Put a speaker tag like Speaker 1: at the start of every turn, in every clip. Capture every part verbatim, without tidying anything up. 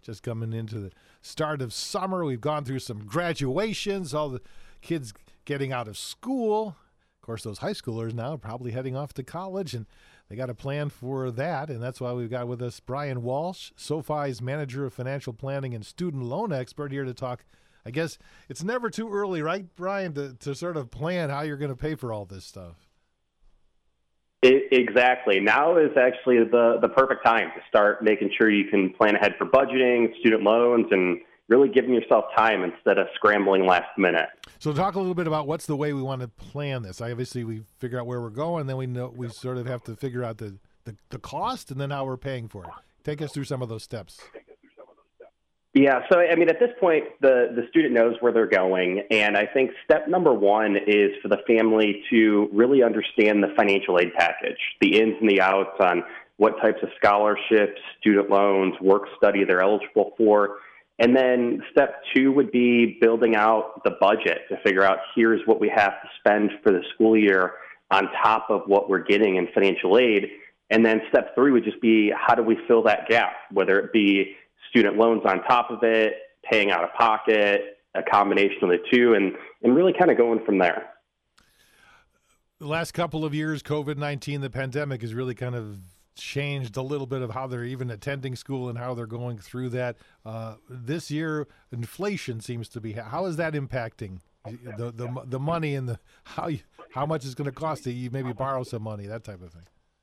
Speaker 1: just coming into the start of summer. We've gone through some graduations, all the kids getting out of school. Of course, those high schoolers now are probably heading off to college, and they got a plan for that, and that's why we've got with us Brian Walsh, SoFi's Manager of Financial Planning and Student Loan Expert, here to talk. I guess it's never too early, right, Brian, to, to sort of plan how you're going to pay for all this stuff.
Speaker 2: It, exactly. Now is actually the, the perfect time to start making sure you can plan ahead for budgeting, student loans, and really giving yourself time instead of scrambling last minute.
Speaker 1: So talk a little bit about what's the way we want to plan this. Obviously, we figure out where we're going, then we know we sort of have to figure out the, the, the cost and then how we're paying for it. Take us through some of those steps.
Speaker 2: Yeah, so I mean, at this point, the, the student knows where they're going, and I think step number one is for the family to really understand the financial aid package, the ins and the outs on what types of scholarships, student loans, work study they're eligible for. And then step two would be building out the budget to figure out here's what we have to spend for the school year on top of what we're getting in financial aid. And then step three would just be how do we fill that gap, whether it be student loans on top of it, paying out of pocket, a combination of the two, and, and really kind of going from there.
Speaker 1: The last couple of years, COVID nineteen, the pandemic, has really kind of changed a little bit of how they're even attending school and how they're going through that. Uh, this year, inflation seems to be, how is that impacting the the, the money and the how you, how much it's going to cost to you maybe borrow some money, that type of thing?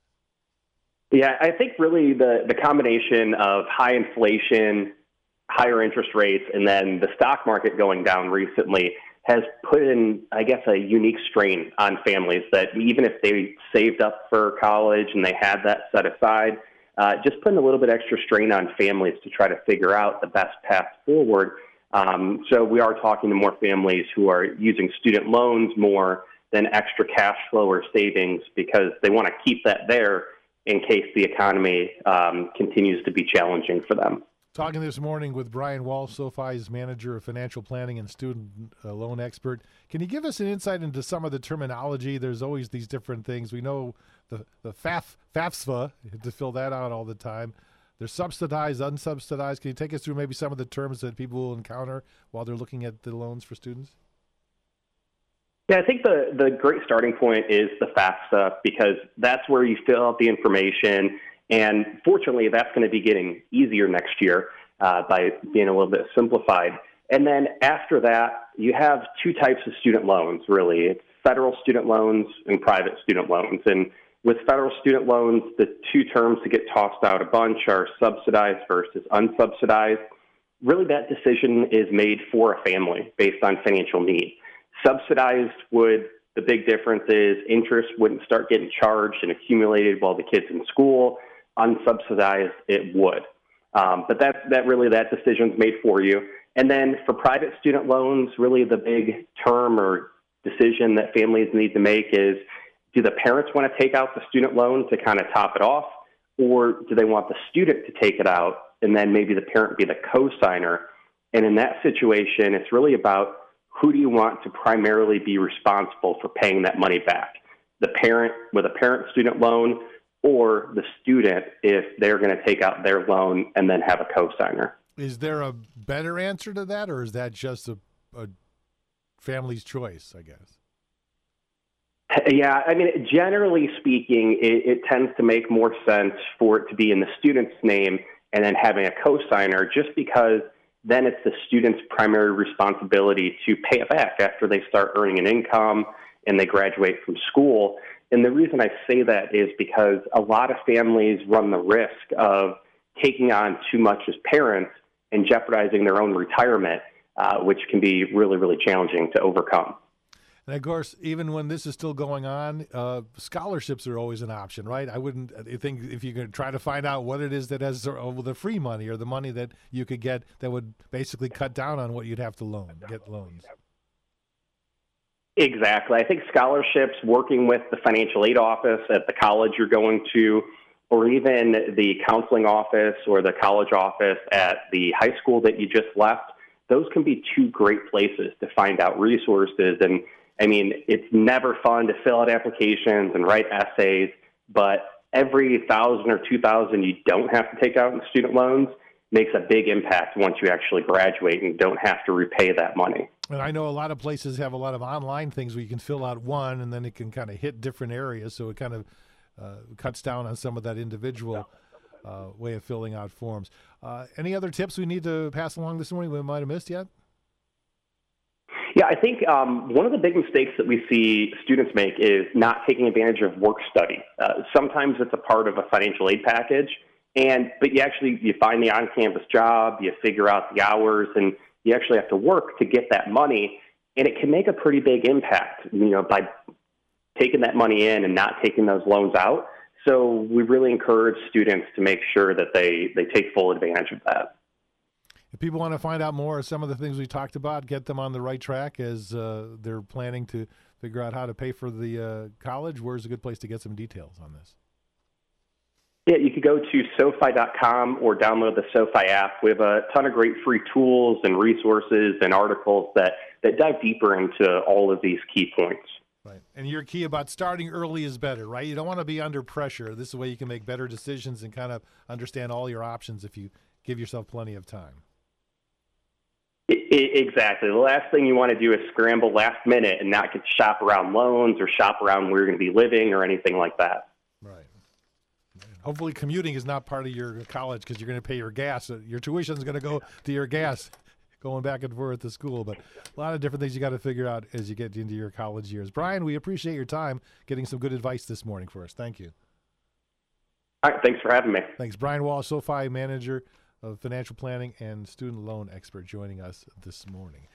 Speaker 2: Yeah, I think really the, the combination of high inflation, higher interest rates, and then the stock market going down recently has put in, I guess, a unique strain on families that even if they saved up for college and they had that set aside, uh, just putting a little bit extra strain on families to try to figure out the best path forward. Um, so we are talking to more families who are using student loans more than extra cash flow or savings because they want to keep that there in case the economy um, continues to be challenging for them.
Speaker 1: Talking this morning with Brian Walsh, SoFi's Manager of Financial Planning and Student uh, Loan Expert. Can you give us an insight into some of the terminology? There's always these different things. We know the, the F A F, FAFSA, you have to fill that out all the time. There's subsidized, unsubsidized. Can you take us through maybe some of the terms that people will encounter while they're looking at the loans for students?
Speaker 2: Yeah, I think the, the great starting point is the FAFSA because that's where you fill out the information. And fortunately, that's going to be getting easier next year uh, by being a little bit simplified. And then after that, you have two types of student loans, really. It's federal student loans and private student loans. And with federal student loans, the two terms that get tossed out a bunch are subsidized versus unsubsidized. Really, that decision is made for a family based on financial need. Subsidized would, the big difference is interest wouldn't start getting charged and accumulated while the kid's in school. Unsubsidized, it would. Um, but that, that really, that decision's made for you. And then for private student loans, really the big term or decision that families need to make is, do the parents want to take out the student loan to kind of top it off, or do they want the student to take it out and then maybe the parent be the co-signer? And in that situation, it's really about who do you want to primarily be responsible for paying that money back? The parent with a parent student loan or the student if they're going to take out their loan and then have a co-signer.
Speaker 1: Is there a better answer to that, or is that just a, a family's choice, I guess?
Speaker 2: Yeah, I mean, generally speaking, it, it tends to make more sense for it to be in the student's name and then having a co-signer just because then it's the student's primary responsibility to pay it back after they start earning an income and they graduate from school. And the reason I say that is because a lot of families run the risk of taking on too much as parents and jeopardizing their own retirement, uh, which can be really, really challenging to overcome.
Speaker 1: And of course, even when this is still going on, uh, scholarships are always an option, right? I wouldn't I think if you could try to find out what it is that has uh, the free money or the money that you could get that would basically cut down on what you'd have to loan, get loans.
Speaker 2: Exactly. I think scholarships, working with the financial aid office at the college you're going to, or even the counseling office or the college office at the high school that you just left, those can be two great places to find out resources. And I mean, it's never fun to fill out applications and write essays, but every thousand or two thousand you don't have to take out in student loans makes a big impact once you actually graduate and don't have to repay that money.
Speaker 1: And I know a lot of places have a lot of online things where you can fill out one and then it can kind of hit different areas. So it kind of uh, cuts down on some of that individual uh, way of filling out forms. Uh, any other tips we need to pass along this morning we might have missed yet?
Speaker 2: Yeah, I think um, one of the big mistakes that we see students make is not taking advantage of work study. Uh, sometimes it's a part of a financial aid package, and but you actually you find the on-campus job, you figure out the hours, and you actually have to work to get that money, and it can make a pretty big impact, you know, by taking that money in and not taking those loans out. So we really encourage students to make sure that they, they take full advantage of that.
Speaker 1: If people want to find out more of some of the things we talked about, get them on the right track as uh, they're planning to figure out how to pay for the uh, college, where's a good place to get some details on this?
Speaker 2: Yeah, you could go to SoFi dot com or download the SoFi app. We have a ton of great free tools and resources and articles that, that dive deeper into all of these key points.
Speaker 1: Right. And your key about starting early is better, right? You don't want to be under pressure. This is the way you can make better decisions and kind of understand all your options if you give yourself plenty of time.
Speaker 2: Exactly. The last thing you want to do is scramble last minute and not get to shop around loans or shop around where you're going to be living or anything like that.
Speaker 1: Right. Hopefully commuting is not part of your college because you're going to pay your gas. Your tuition is going to go to your gas going back and forth to school. But a lot of different things you got to figure out as you get into your college years. Brian, we appreciate your time getting some good advice this morning for us. Thank you.
Speaker 2: All right. Thanks for having me.
Speaker 1: Thanks. Brian Wall, SoFi manager of financial planning and student loan expert, joining us this morning.